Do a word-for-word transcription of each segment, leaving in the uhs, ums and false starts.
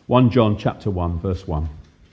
First John chapter one, verse one.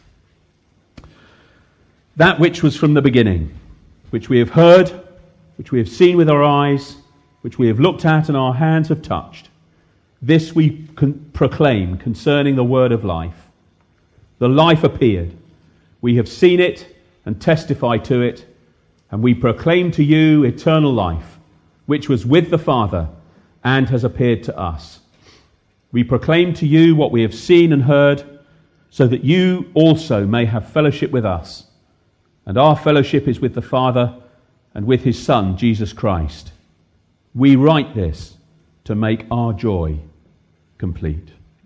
That which was from the beginning, which we have heard, which we have seen with our eyes, which we have looked at and our hands have touched, this we con- proclaim concerning the word of life. The life appeared. We have seen it and testify to it, and we proclaim to you eternal life, which was with the Father and has appeared to us. We proclaim to you what we have seen and heard, so that you also may have fellowship with us. And our fellowship is with the Father and with his Son, Jesus Christ. We write this to make our joy complete.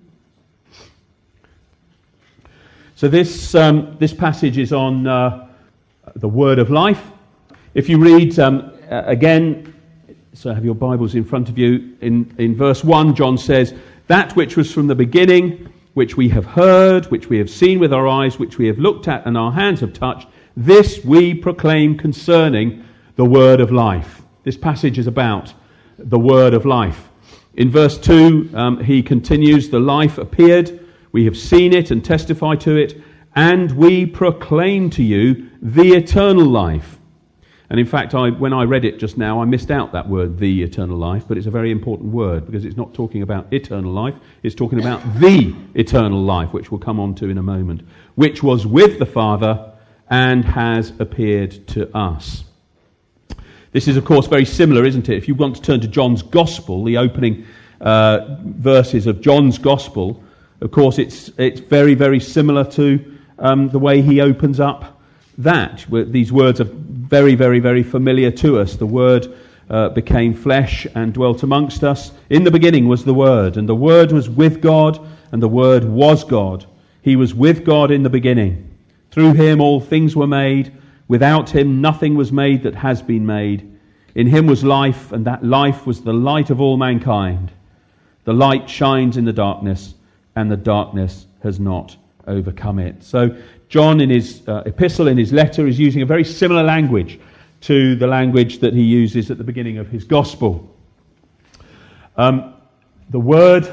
So this um, this passage is on uh, the word of life. If you read um, again, so have your Bibles in front of you, in, in verse one, John says, that which was from the beginning, which we have heard, which we have seen with our eyes, which we have looked at and our hands have touched, this we proclaim concerning the word of life. This passage is about the word of life. In verse two, um, he continues, the life appeared, we have seen it and testify to it, and we proclaim to you the eternal life. And in fact, I, when I read it just now, I missed out that word, the eternal life, but it's a very important word because it's not talking about eternal life, it's talking about the eternal life, which we'll come on to in a moment, which was with the Father and has appeared to us. This is, of course, very similar, isn't it? If you want to turn to John's Gospel, the opening uh, verses of John's Gospel, of course, it's it's very, very similar to um, the way he opens up that. These words are very, very, very familiar to us. The Word uh, became flesh and dwelt amongst us. In the beginning was the Word, and the Word was with God, and the Word was God. He was with God in the beginning. Through him all things were made. Without him nothing was made that has been made. In him was life, and that life was the light of all mankind. The light shines in the darkness, and the darkness has not overcome it. So John, in his uh, epistle, in his letter, is using a very similar language to the language that he uses at the beginning of his gospel. Um, the word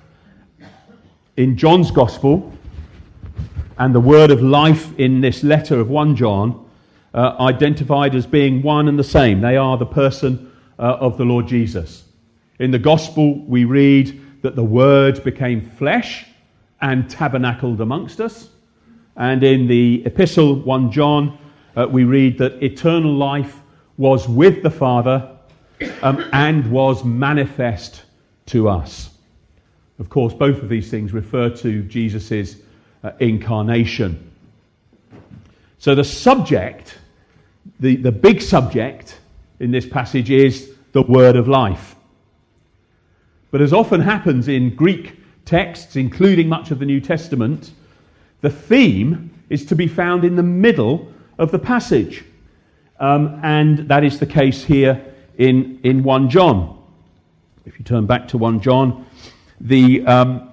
in John's gospel and the word of life in this letter of First John uh, identified as being one and the same. They are the person uh, of the Lord Jesus. In the gospel, we read that the Word became flesh and tabernacled amongst us. And in the epistle, First John, uh, we read that eternal life was with the Father um, and was manifest to us. Of course, both of these things refer to Jesus' uh, incarnation. So the subject, the, the big subject in this passage is the word of life. But as often happens in Greek texts, including much of the New Testament, the theme is to be found in the middle of the passage. Um, and that is the case here in, in First John. If you turn back to First John, the, um,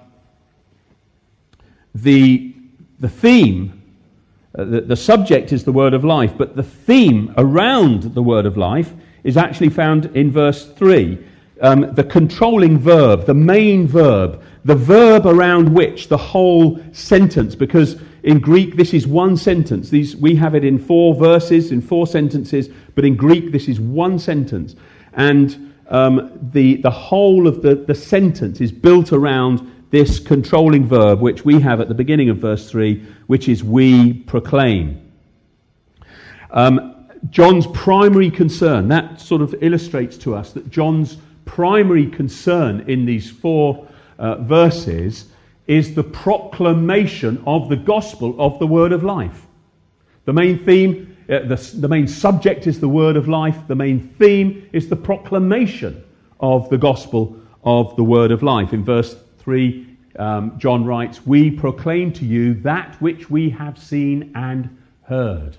the, the theme, uh, the, the subject is the word of life, but the theme around the word of life is actually found in verse three. Um, the controlling verb, the main verb, the verb around which the whole sentence, because in Greek this is one sentence. These we have it in four verses, in four sentences, but in Greek this is one sentence. And um, the the whole of the, the sentence is built around this controlling verb, which we have at the beginning of verse three, which is we proclaim. Um, John's primary concern, that sort of illustrates to us that John's primary concern in these four uh, verses is the proclamation of the gospel of the word of life. The main theme, uh, the, the main subject is the word of life. The main theme is the proclamation of the gospel of the word of life. In verse three, um, John writes, we proclaim to you that which we have seen and heard.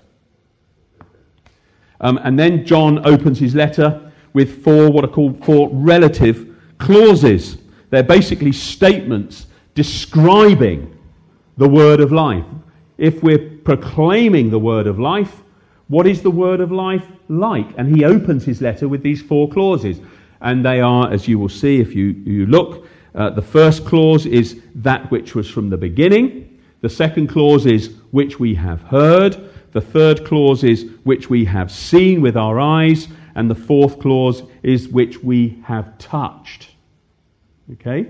Um, and then John opens his letter with four, what are called four relative clauses. They're basically statements describing the word of life. If we're proclaiming the word of life, what is the word of life like? And he opens his letter with these four clauses. And they are, as you will see if you, you look, Uh, the first clause is that which was from the beginning. The second clause is which we have heard. The third clause is which we have seen with our eyes. And the fourth clause is which we have touched. Okay?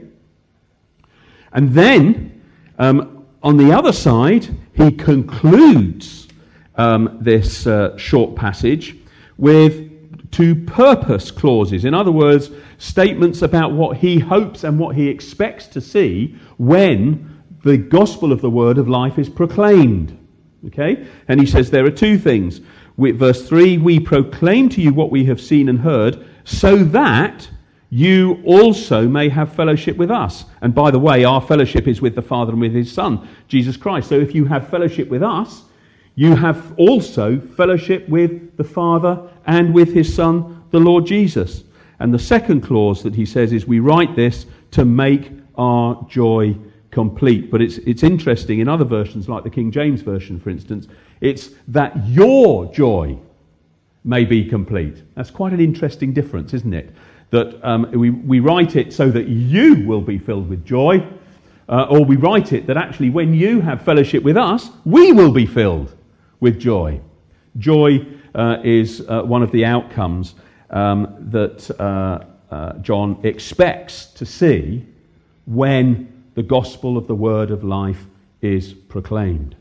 And then, um, on the other side, he concludes um, this uh, short passage with two purpose clauses. In other words, statements about what he hopes and what he expects to see when the gospel of the word of life is proclaimed. Okay? And he says there are two things. We, verse three, we proclaim to you what we have seen and heard, so that you also may have fellowship with us. And by the way, our fellowship is with the Father and with his Son, Jesus Christ. So if you have fellowship with us, you have also fellowship with the Father and with his Son, the Lord Jesus. And the second clause that he says is, we write this to make our joy complete. But it's it's interesting, in other versions, like the King James Version, for instance, it's that your joy may be complete. That's quite an interesting difference, isn't it? That um, we, we write it so that you will be filled with joy, uh, or we write it that actually when you have fellowship with us, we will be filled with joy. Joy uh, is uh, one of the outcomes um, that uh, uh, John expects to see when the gospel of the word of life is proclaimed.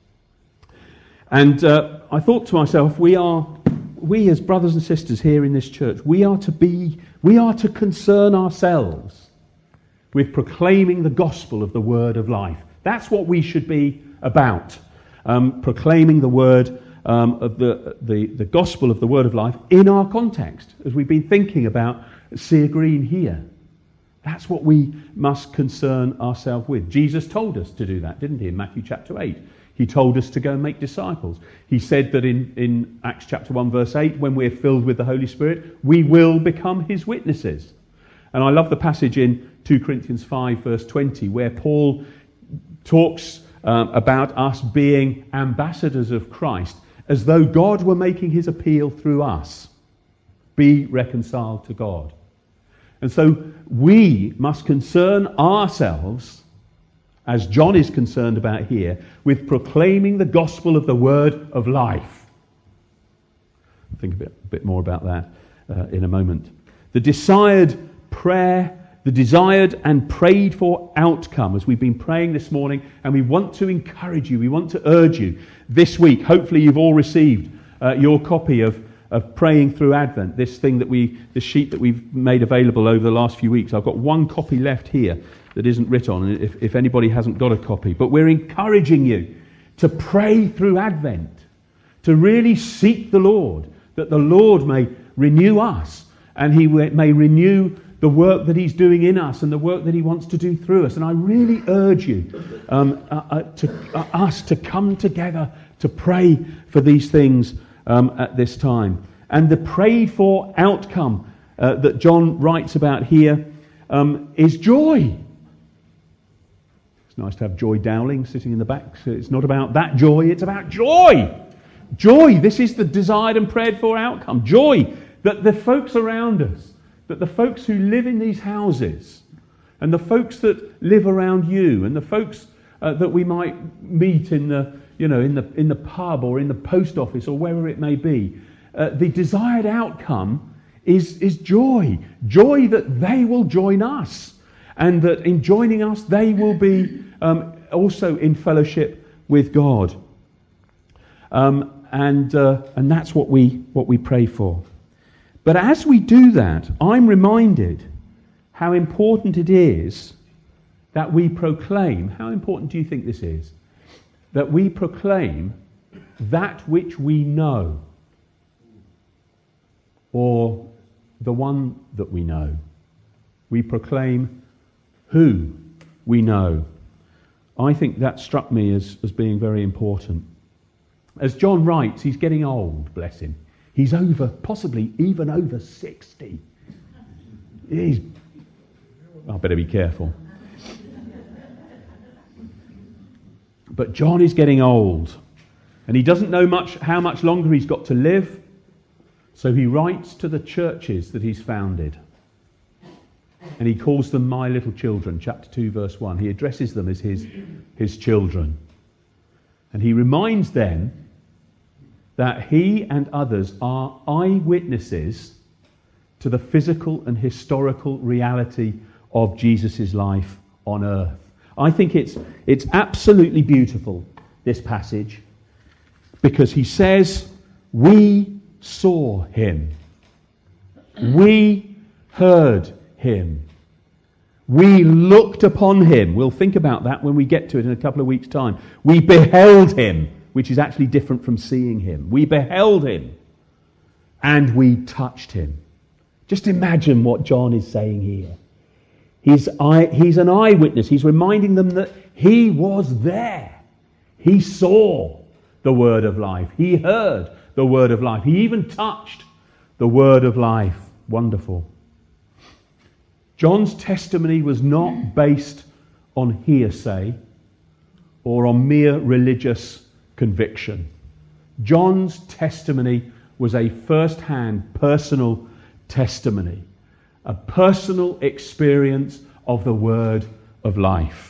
And uh, I thought to myself, we are, we as brothers and sisters here in this church, we are to be, we are to concern ourselves with proclaiming the gospel of the word of life. That's what we should be about. Um, proclaiming the word um, of the, the the gospel of the word of life in our context, as we've been thinking about Sear Green here. That's what we must concern ourselves with. Jesus told us to do that, didn't he, in Matthew chapter eight? He told us to go and make disciples. He said that in, in Acts chapter one verse eight, when we're filled with the Holy Spirit, we will become his witnesses. And I love the passage in two Corinthians five verse twenty, where Paul talks Um, about us being ambassadors of Christ, as though God were making his appeal through us. Be reconciled to God. And so we must concern ourselves, as John is concerned about here, with proclaiming the gospel of the word of life. I'll think a bit, a bit more about that uh, in a moment. The desired prayer The desired and prayed for outcome, as we've been praying this morning, and we want to encourage you, we want to urge you this week. Hopefully you've all received uh, your copy of, of Praying Through Advent, this thing that we, this sheet that we've made available over the last few weeks. I've got one copy left here that isn't written on, if, if anybody hasn't got a copy. But we're encouraging you to pray through Advent, to really seek the Lord, that the Lord may renew us, and he may renew the work that he's doing in us and the work that he wants to do through us. And I really urge you, um, uh, uh, to uh, us to come together to pray for these things um, at this time. And the prayed for outcome uh, that John writes about here um, is joy. It's nice to have Joy Dowling sitting in the back. So it's not about that joy, it's about joy. Joy, this is the desired and prayed for outcome. Joy that the folks around us, that the folks who live in these houses, and the folks that live around you, and the folks uh, that we might meet in the, you know, in the in the pub or in the post office or wherever it may be, uh, the desired outcome is is joy, joy that they will join us, and that in joining us they will be um, also in fellowship with God, um, and uh, and that's what we what we pray for. But as we do that, I'm reminded how important it is that we proclaim. How important do you think this is? That we proclaim that which we know, or the one that we know. We proclaim who we know. I think that struck me as, as being very important. As John writes, he's getting old, bless him. He's over, possibly even over sixty. He's, I better be careful. But John is getting old, and he doesn't know much how much longer he's got to live. So he writes to the churches that he's founded. And he calls them my little children, chapter two, verse one. He addresses them as his, his children. And he reminds them that he and others are eyewitnesses to the physical and historical reality of Jesus' life on earth. I think it's, it's absolutely beautiful, this passage, because he says, we saw him. We heard him. We looked upon him. We'll think about that when we get to it in a couple of weeks' time. We beheld him, which is actually different from seeing him. We beheld him and we touched him. Just imagine what John is saying here. He's, eye, he's an eyewitness. He's reminding them that he was there. He saw the word of life. He heard the word of life. He even touched the word of life. Wonderful. John's testimony was not based on hearsay or on mere religious conviction. John's testimony was a first-hand, personal testimony, a personal experience of the word of life.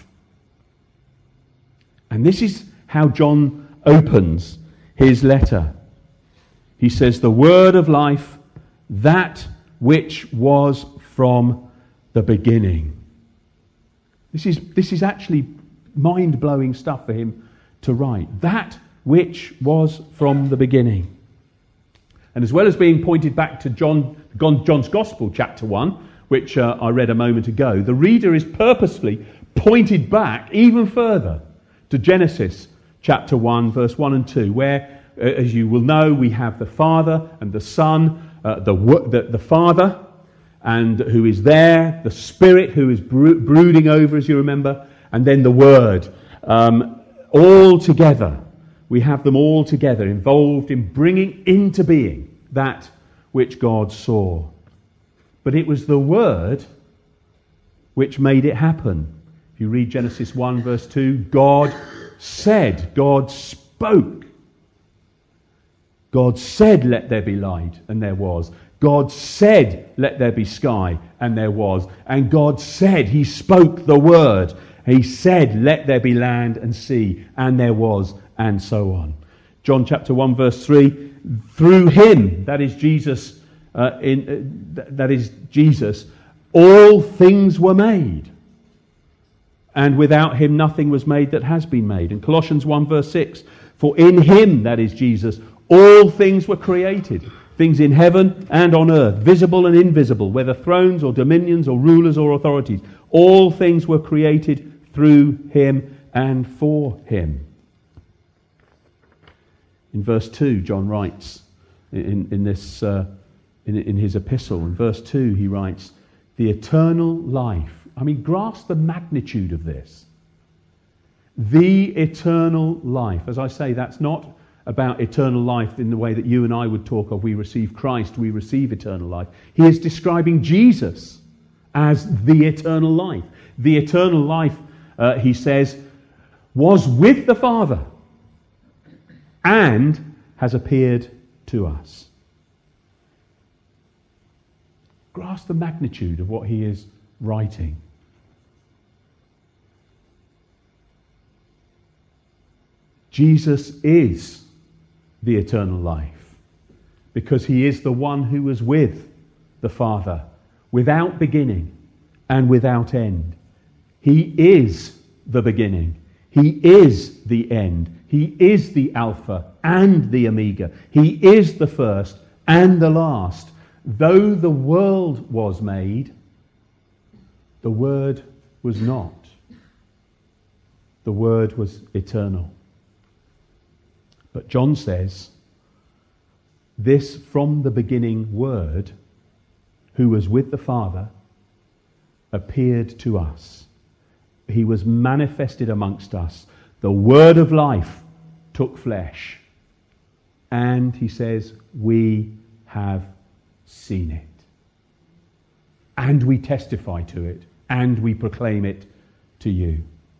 And this is how John opens his letter. He says, the word of life, that which was from the beginning. This is, this is actually mind-blowing stuff for him to write. That which was from the beginning. And as well as being pointed back to John, John's Gospel, chapter one, which uh, I read a moment ago, the reader is purposefully pointed back even further to Genesis chapter one, verse one and two, where, uh, as you will know, we have the Father and the Son, uh, the, the, the Father, and who is there, the Spirit who is bro- brooding over, as you remember, and then the Word. Um, all together, we have them all together, involved in bringing into being that which God saw. But it was the Word which made it happen. If you read Genesis one, verse two, God said, God spoke. God said, let there be light, and there was. God said, let there be sky, and there was. And God said, he spoke the word. He said, let there be land and sea, and there was, and so on. John chapter one, verse three, through him, that is Jesus, uh, in, uh, that is Jesus, all things were made. And without him nothing was made that has been made. And Colossians one, verse six, for in him, that is Jesus, all things were created. Things in heaven and on earth, visible and invisible, whether thrones or dominions or rulers or authorities. All things were created through him and for him. In verse two, John writes, in, in, this, uh, in, in his epistle, in verse two he writes, the eternal life. I mean, grasp the magnitude of this. The eternal life. As I say, that's not about eternal life in the way that you and I would talk of, we receive Christ, we receive eternal life. He is describing Jesus as the eternal life. The eternal life, uh, he says, was with the Father and has appeared to us. Grasp the magnitude of what he is writing. Jesus is the eternal life, because he is the one who was with the Father, without beginning and without end. He is the beginning. He is the end. He is the Alpha and the Omega. He is the first and the last. Though the world was made, the Word was not. The Word was eternal. But John says, this from the beginning Word, who was with the Father, appeared to us. He was manifested amongst us. The Word of life took flesh. And, he says, we have seen it. And we testify to it. And we proclaim it to you.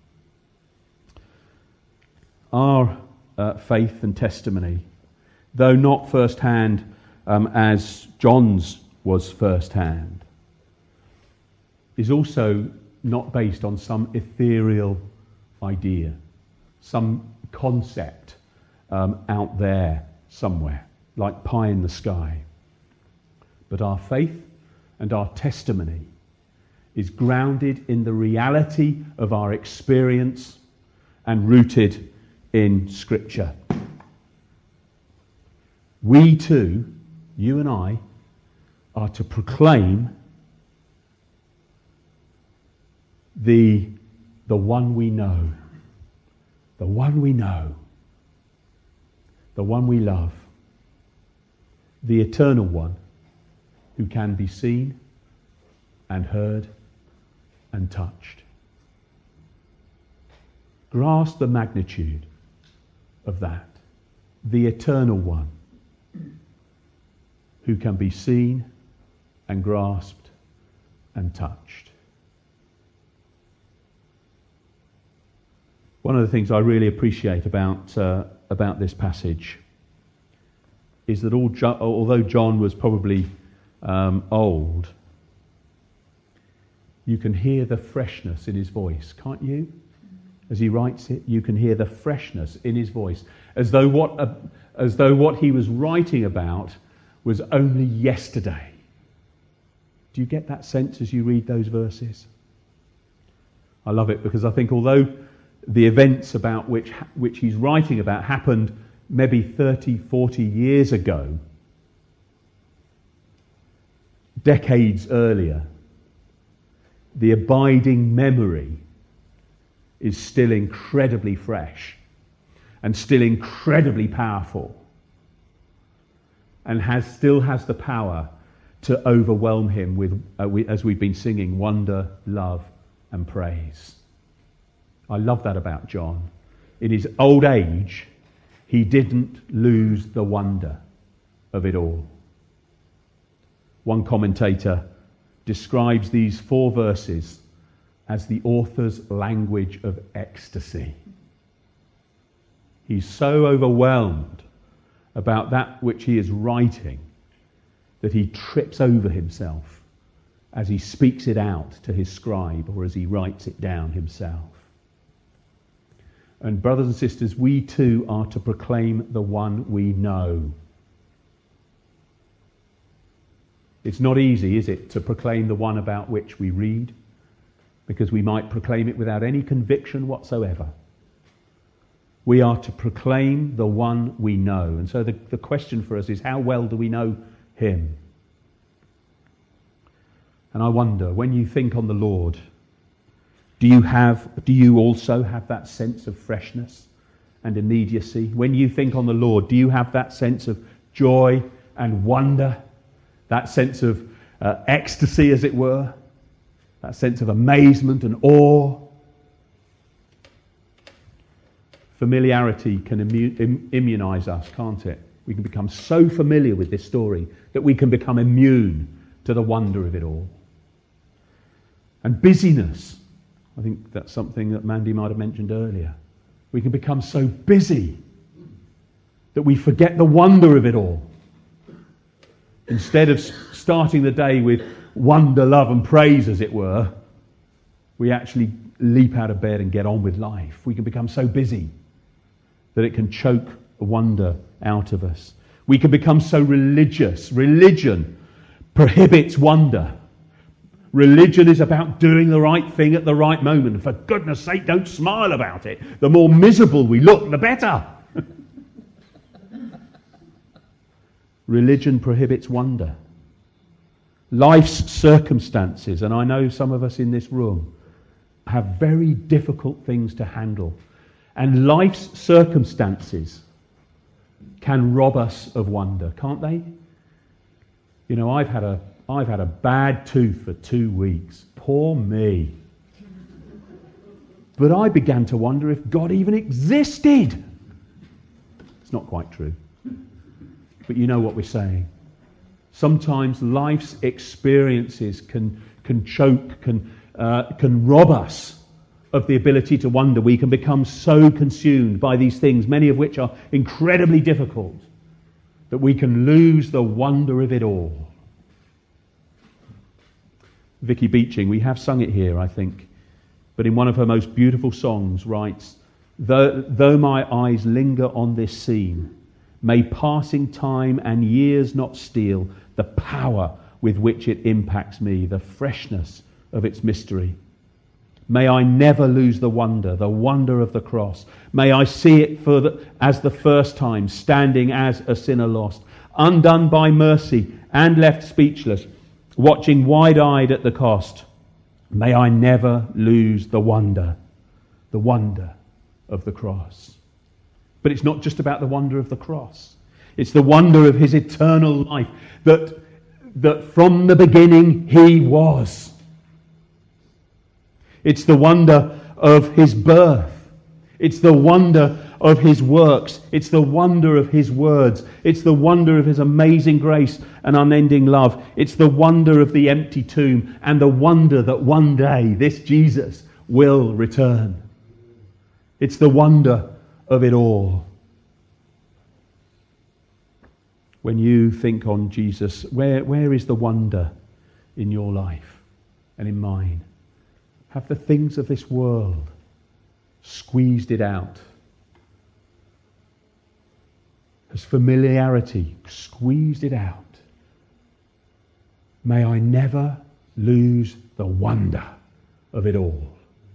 Our uh, faith and testimony, though not first-hand, um, as John's was first-hand, is also not based on some ethereal idea, some concept um, out there somewhere, like pie in the sky. But our faith and our testimony is grounded in the reality of our experience and rooted in Scripture. We too, you and I, are to proclaim the, the one we know, the one we know, the one we love, the eternal one who can be seen and heard and touched. Grasp the magnitude of that. The eternal one who can be seen and grasped and touched. One of the things I really appreciate about uh, about this passage is that all jo- although John was probably um, old, you can hear the freshness in his voice, can't you? As he writes it, you can hear the freshness in his voice, as though what uh, as though what he was writing about was only yesterday. Do you get that sense as you read those verses? I love it because I think although the events about which which he's writing about happened maybe thirty, forty years ago, decades earlier, the abiding memory is still incredibly fresh and still incredibly powerful, and has still has the power to overwhelm him with, uh, we, as we've been singing, wonder, love and praise. I love that about John. In his old age, he didn't lose the wonder of it all. One commentator describes these four verses as the author's language of ecstasy. He's so overwhelmed about that which he is writing that he trips over himself as he speaks it out to his scribe or as he writes it down himself. And brothers and sisters, we too are to proclaim the one we know. It's not easy, is it, to proclaim the one about which we read, because we might proclaim it without any conviction whatsoever. We are to proclaim the one we know. And so the, the question for us is, how well do we know him? And I wonder, when you think on the Lord, do you have, do you also have that sense of freshness and immediacy? When you think on the Lord, do you have that sense of joy and wonder? That sense of uh, ecstasy, as it were? That sense of amazement and awe? Familiarity can immu- im- immunize us, can't it? We can become so familiar with this story that we can become immune to the wonder of it all. And busyness, I think that's something that Mandy might have mentioned earlier. We can become so busy that we forget the wonder of it all. Instead of starting the day with wonder, love and praise, as it were, we actually leap out of bed and get on with life. We can become so busy that it can choke the wonder out of us. We can become so religious. Religion prohibits wonder. Religion is about doing the right thing at the right moment. And for goodness sake, don't smile about it. The more miserable we look, the better. Religion prohibits wonder. Life's circumstances, and I know some of us in this room have very difficult things to handle. And life's circumstances can rob us of wonder, can't they? You know, I've had a I've had a bad tooth for two weeks. Poor me. But I began to wonder if God even existed. It's not quite true. But you know what we're saying. Sometimes life's experiences can can choke, can uh, can rob us of the ability to wonder. We can become so consumed by these things, many of which are incredibly difficult, that we can lose the wonder of it all. Vicky Beeching, we have sung it here, I think, but in one of her most beautiful songs writes, though, though my eyes linger on this scene, may passing time and years not steal the power with which it impacts me, the freshness of its mystery. May I never lose the wonder, the wonder of the cross. May I see it for the, as the first time, standing as a sinner lost, undone by mercy and left speechless, watching wide-eyed at the cost. May I never lose the wonder, the wonder of the cross. But it's not just about the wonder of the cross. It's the wonder of his eternal life, that, that from the beginning he was. It's the wonder of his birth. It's the wonder of his works. It's the wonder of his words. It's the wonder of his amazing grace and unending love. It's the wonder of the empty tomb and the wonder that one day this Jesus will return. It's the wonder of it all. When you think on Jesus, where, where is the wonder in your life and in mine? Have the things of this world squeezed it out? Has familiarity squeezed it out? May I never lose the wonder of it all.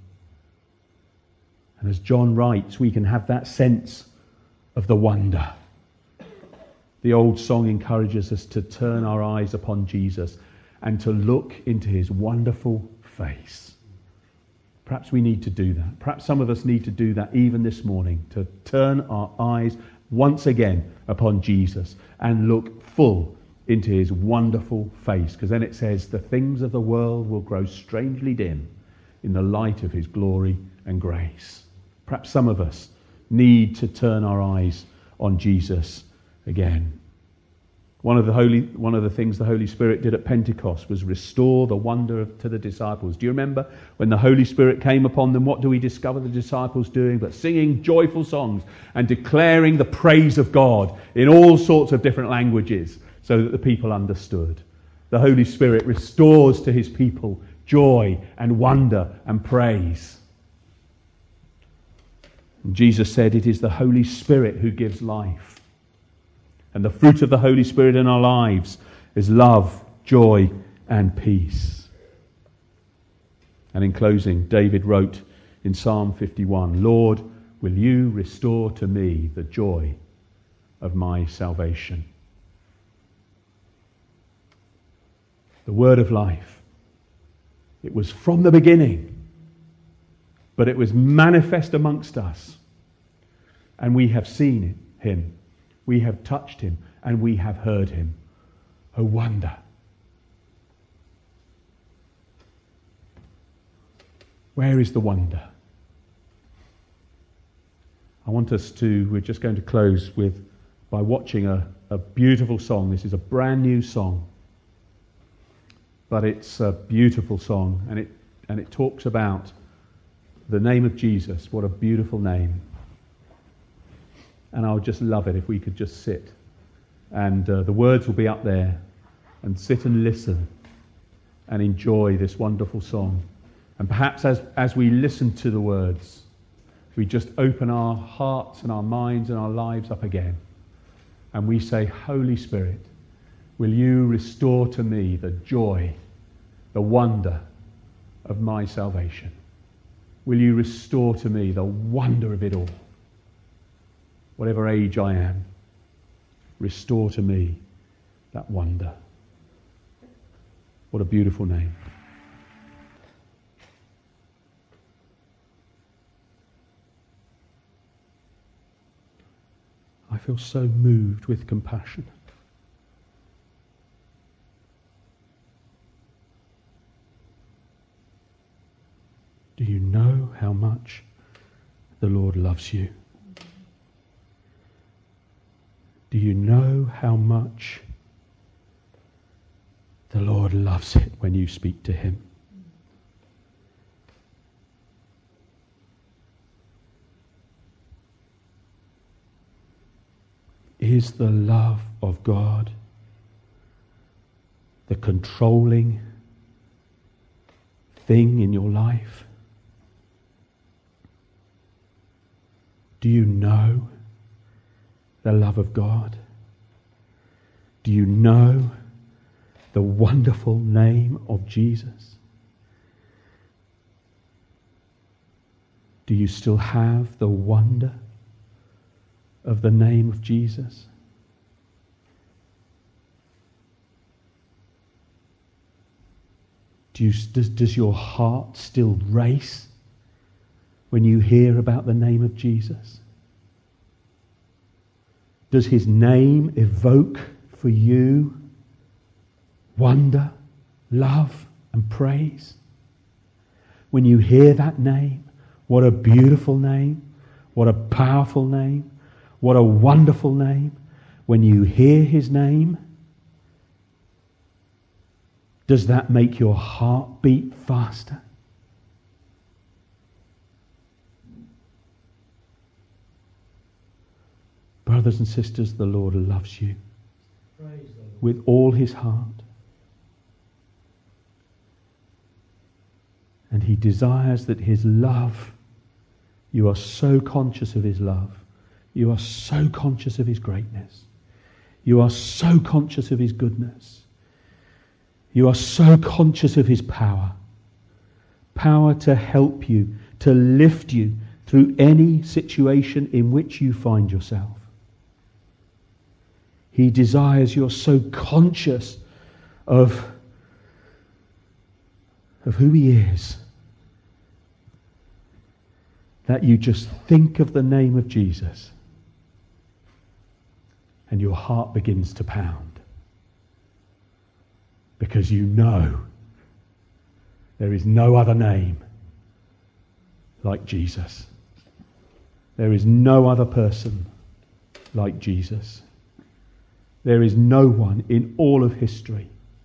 And as John writes, we can have that sense of the wonder. The old song encourages us to turn our eyes upon Jesus and to look into his wonderful face. Perhaps we need to do that. Perhaps some of us need to do that even this morning, to turn our eyes once again upon Jesus and look full into his wonderful face. Because then it says, the things of the world will grow strangely dim in the light of his glory and grace. Perhaps some of us need to turn our eyes on Jesus again. One of the holy, one of the things the Holy Spirit did at Pentecost was restore the wonder of, to the disciples. Do you remember when the Holy Spirit came upon them? What do we discover the disciples doing? But singing joyful songs and declaring the praise of God in all sorts of different languages so that the people understood. The Holy Spirit restores to his people joy and wonder and praise. And Jesus said it is the Holy Spirit who gives life. And the fruit of the Holy Spirit in our lives is love, joy, and peace. And in closing, David wrote in Psalm fifty-one, Lord, will you restore to me the joy of my salvation? The word of life. It was from the beginning, but it was manifest amongst us. And we have seen it, him. We have touched him and we have heard him. Oh, wonder. Where is the wonder? I want us to, we're just going to close with, by watching a, a beautiful song. This is a brand new song. But it's a beautiful song, and it and it talks about the name of Jesus. What a beautiful name. And I would just love it if we could just sit. And uh, the words will be up there. And sit and listen. And enjoy this wonderful song. And perhaps as, as we listen to the words, we just open our hearts and our minds and our lives up again. And we say, Holy Spirit, will you restore to me the joy, the wonder of my salvation? Will you restore to me the wonder of it all? Whatever age I am, restore to me that wonder. What a beautiful name. I feel so moved with compassion. Do you know how much the Lord loves you? Do you know how much the Lord loves it when you speak to him? Is the love of God the controlling, thing in your life? Do you know the love of God? Do you know the wonderful name of Jesus? Do you still have the wonder of the name of Jesus? Do you, does, does your heart still race when you hear about the name of Jesus? Does his name evoke for you wonder, love, and praise? When you hear that name, what a beautiful name, what a powerful name, what a wonderful name. When you hear his name, does that make your heart beat faster? Brothers and sisters, the Lord loves you with all his heart. And he desires that his love, you are so conscious of his love, you are so conscious of his greatness, you are so conscious of his goodness, you are so conscious of his power, power to help you, to lift you through any situation in which you find yourself. He desires you're so conscious of, of who he is that you just think of the name of Jesus and your heart begins to pound because you know there is no other name like Jesus. There is no other person like Jesus. There is no one in all of history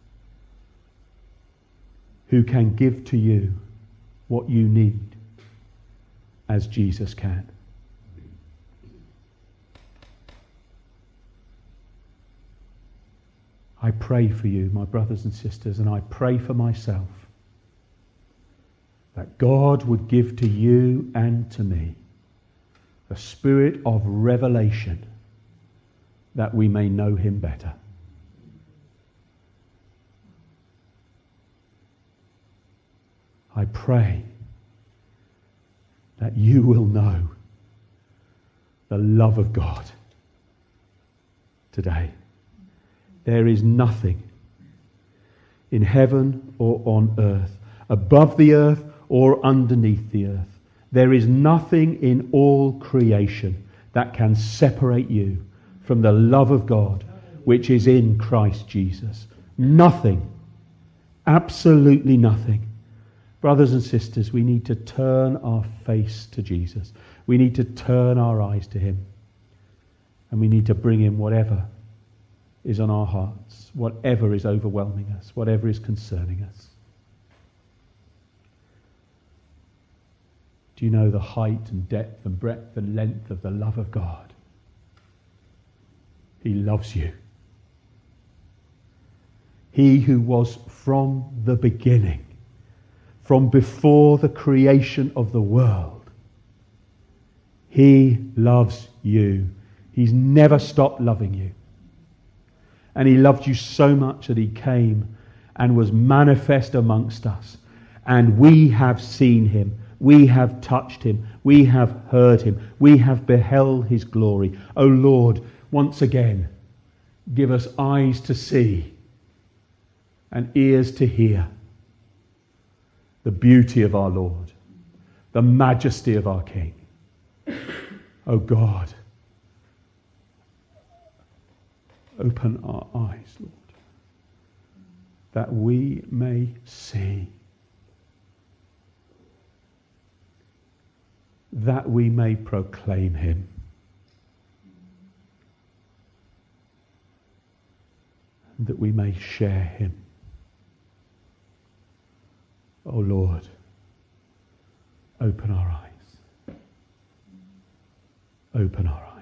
who can give to you what you need as Jesus can. I pray for you, my brothers and sisters, and I pray for myself that God would give to you and to me a spirit of revelation that we may know him better. I pray that you will know the love of God today. There is nothing in heaven or on earth, above the earth or underneath the earth. There is nothing in all creation that can separate you from the love of God which is in Christ Jesus. Nothing. Absolutely nothing. Brothers and sisters, we need to turn our face to Jesus. We need to turn our eyes to him. And we need to bring him whatever is on our hearts, whatever is overwhelming us, whatever is concerning us. Do you know the height and depth and breadth and length of the love of God? He loves you. He who was from the beginning, from before the creation of the world, he loves you. He's never stopped loving you. And he loved you so much that he came and was manifest amongst us. And we have seen him. We have touched him. We have heard him. We have beheld his glory. O Lord, once again, give us eyes to see and ears to hear the beauty of our Lord, the majesty of our King. O God, open our eyes, Lord, that we may see, that we may proclaim him. That we may share him. Oh Lord, open our eyes. Open our eyes.